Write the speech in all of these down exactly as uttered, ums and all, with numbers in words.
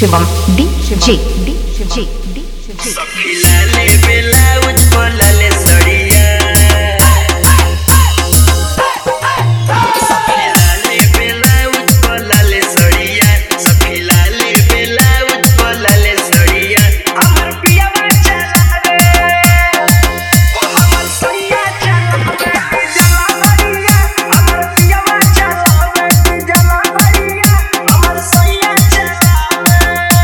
Shivam D J D J D J लाले blouse बोलले सड़िया लाले ब्लाउज बोलले सड़िया सखी लाले ब्लाउज बोलले सड़िया हमर पियावा चलावे ओ हमर सैया चलावे जलावरिया हमर पियावा चलावे जलावरिया हमर सैया चलावे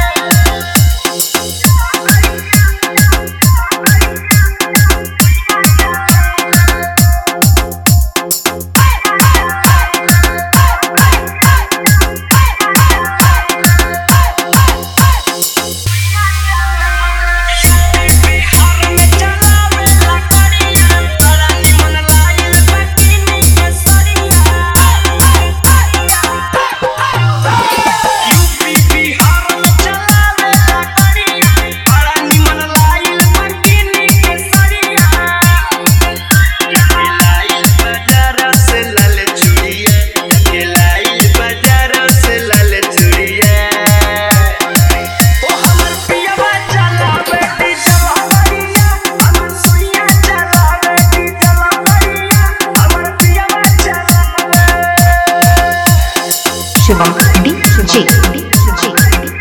Shivam D J D J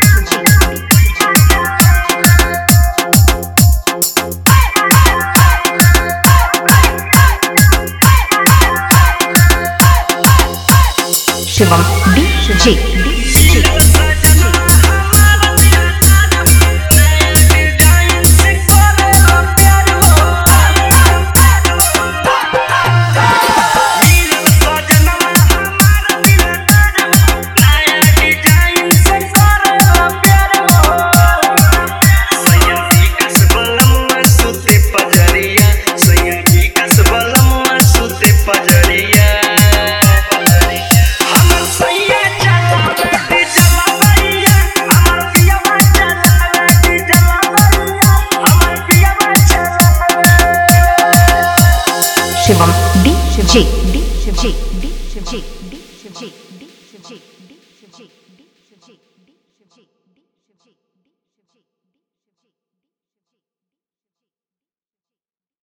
Shivam D J D J Shivam D J D J D J D जे